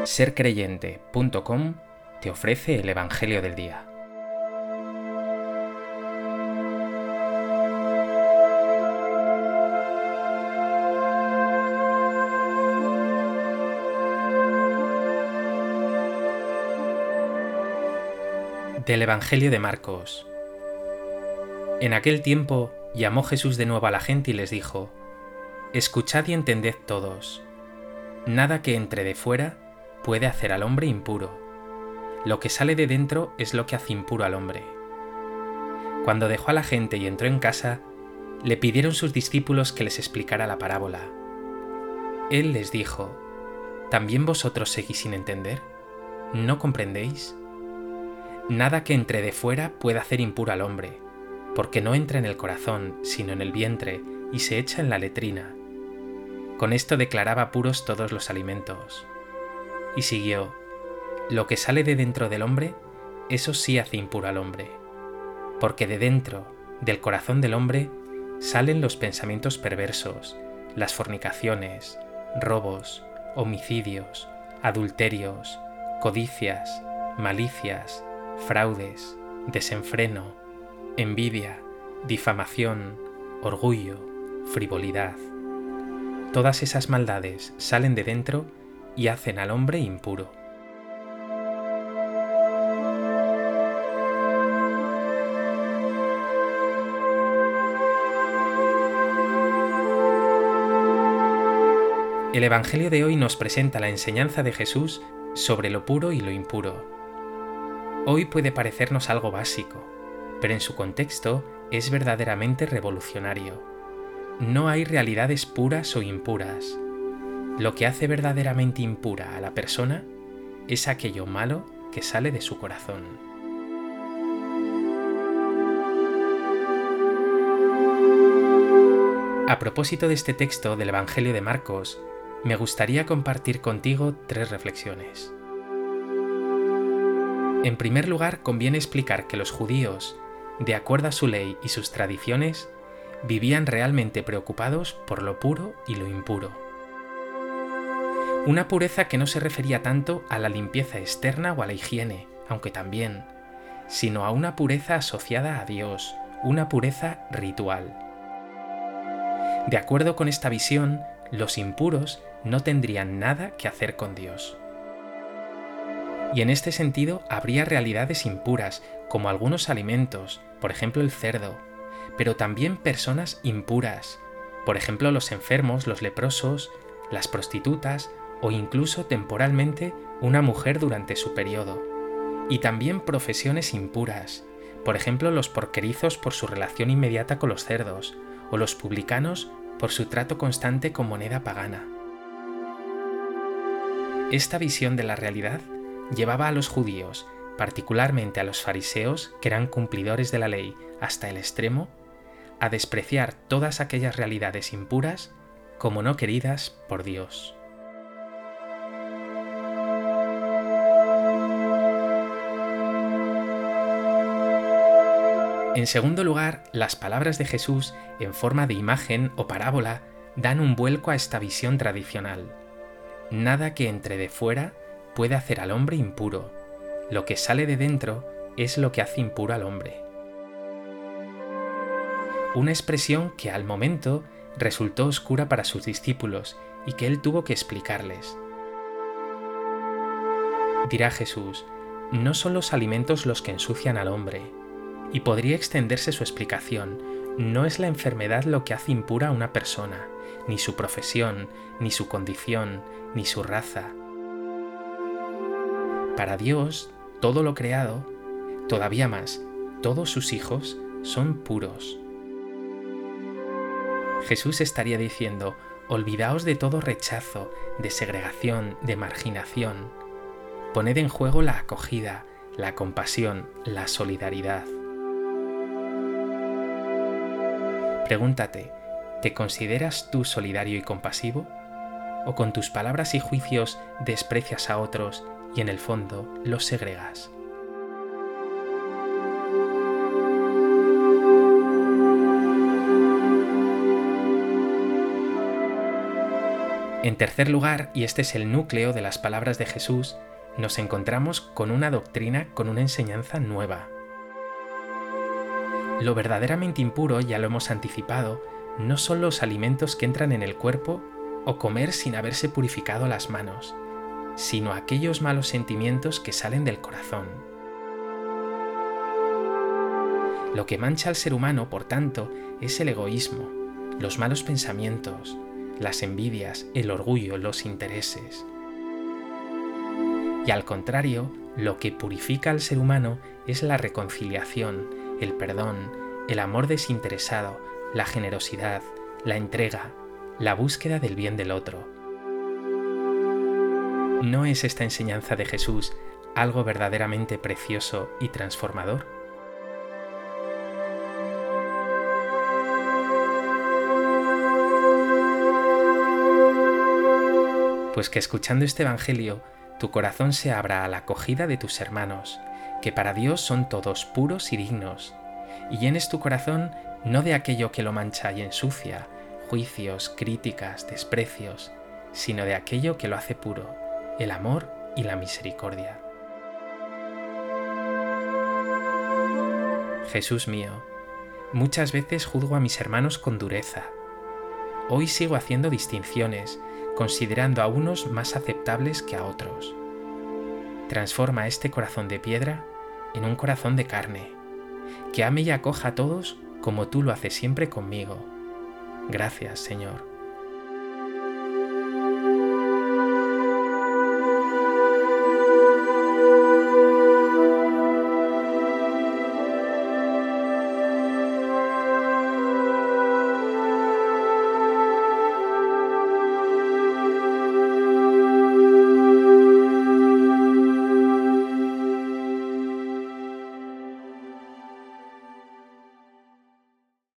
Sercreyente.com te ofrece el Evangelio del Día. Del Evangelio de Marcos. En aquel tiempo llamó Jesús de nuevo a la gente y les dijo: Escuchad y entended todos. Nada que entre de fuera puede hacer al hombre impuro. Lo que sale de dentro es lo que hace impuro al hombre. Cuando dejó a la gente y entró en casa, le pidieron sus discípulos que les explicara la parábola. Él les dijo: ¿También vosotros seguís sin entender? ¿No comprendéis? Nada que entre de fuera puede hacer impuro al hombre, porque no entra en el corazón, sino en el vientre, y se echa en la letrina. Con esto declaraba puros todos los alimentos. Y siguió: lo que sale de dentro del hombre, eso sí hace impuro al hombre. Porque de dentro, del corazón del hombre, salen los pensamientos perversos, las fornicaciones, robos, homicidios, adulterios, codicias, malicias, fraudes, desenfreno, envidia, difamación, orgullo, frivolidad. Todas esas maldades salen de dentro y hacen al hombre impuro. El Evangelio de hoy nos presenta la enseñanza de Jesús sobre lo puro y lo impuro. Hoy puede parecernos algo básico, pero en su contexto es verdaderamente revolucionario. No hay realidades puras o impuras. Lo que hace verdaderamente impura a la persona es aquello malo que sale de su corazón. A propósito de este texto del Evangelio de Marcos, me gustaría compartir contigo 3 reflexiones. En primer lugar, conviene explicar que los judíos, de acuerdo a su ley y sus tradiciones, vivían realmente preocupados por lo puro y lo impuro. Una pureza que no se refería tanto a la limpieza externa o a la higiene, aunque también, sino a una pureza asociada a Dios, una pureza ritual. De acuerdo con esta visión, los impuros no tendrían nada que hacer con Dios. Y en este sentido habría realidades impuras, como algunos alimentos, por ejemplo el cerdo, pero también personas impuras, por ejemplo los enfermos, los leprosos, las prostitutas o incluso temporalmente una mujer durante su periodo. Y también profesiones impuras, por ejemplo los porquerizos por su relación inmediata con los cerdos, o los publicanos por su trato constante con moneda pagana. Esta visión de la realidad llevaba a los judíos, particularmente a los fariseos, que eran cumplidores de la ley hasta el extremo, a despreciar todas aquellas realidades impuras como no queridas por Dios. En segundo lugar, las palabras de Jesús, en forma de imagen o parábola, dan un vuelco a esta visión tradicional. Nada que entre de fuera puede hacer al hombre impuro. Lo que sale de dentro es lo que hace impuro al hombre. Una expresión que al momento resultó oscura para sus discípulos y que él tuvo que explicarles. Dirá Jesús: no son los alimentos los que ensucian al hombre. Y podría extenderse su explicación: no es la enfermedad lo que hace impura a una persona, ni su profesión, ni su condición, ni su raza. Para Dios, todo lo creado, todavía más, todos sus hijos, son puros. Jesús estaría diciendo: olvidaos de todo rechazo, de segregación, de marginación. Poned en juego la acogida, la compasión, la solidaridad. Pregúntate: ¿te consideras tú solidario y compasivo? ¿O con tus palabras y juicios desprecias a otros y en el fondo los segregas? En tercer lugar, y este es el núcleo de las palabras de Jesús, nos encontramos con una doctrina, con una enseñanza nueva. Lo verdaderamente impuro, ya lo hemos anticipado, no son los alimentos que entran en el cuerpo o comer sin haberse purificado las manos, sino aquellos malos sentimientos que salen del corazón. Lo que mancha al ser humano, por tanto, es el egoísmo, los malos pensamientos, las envidias, el orgullo, los intereses. Y al contrario, lo que purifica al ser humano es la reconciliación, el perdón, el amor desinteresado, la generosidad, la entrega, la búsqueda del bien del otro. ¿No es esta enseñanza de Jesús algo verdaderamente precioso y transformador? Pues que escuchando este Evangelio, tu corazón se abra a la acogida de tus hermanos, que para Dios son todos puros y dignos, y llenes tu corazón no de aquello que lo mancha y ensucia, juicios, críticas, desprecios, sino de aquello que lo hace puro, el amor y la misericordia. Jesús mío, muchas veces juzgo a mis hermanos con dureza. Hoy sigo haciendo distinciones, considerando a unos más aceptables que a otros. Transforma este corazón de piedra en un corazón de carne, que ame y acoja a todos como tú lo haces siempre conmigo. Gracias, Señor.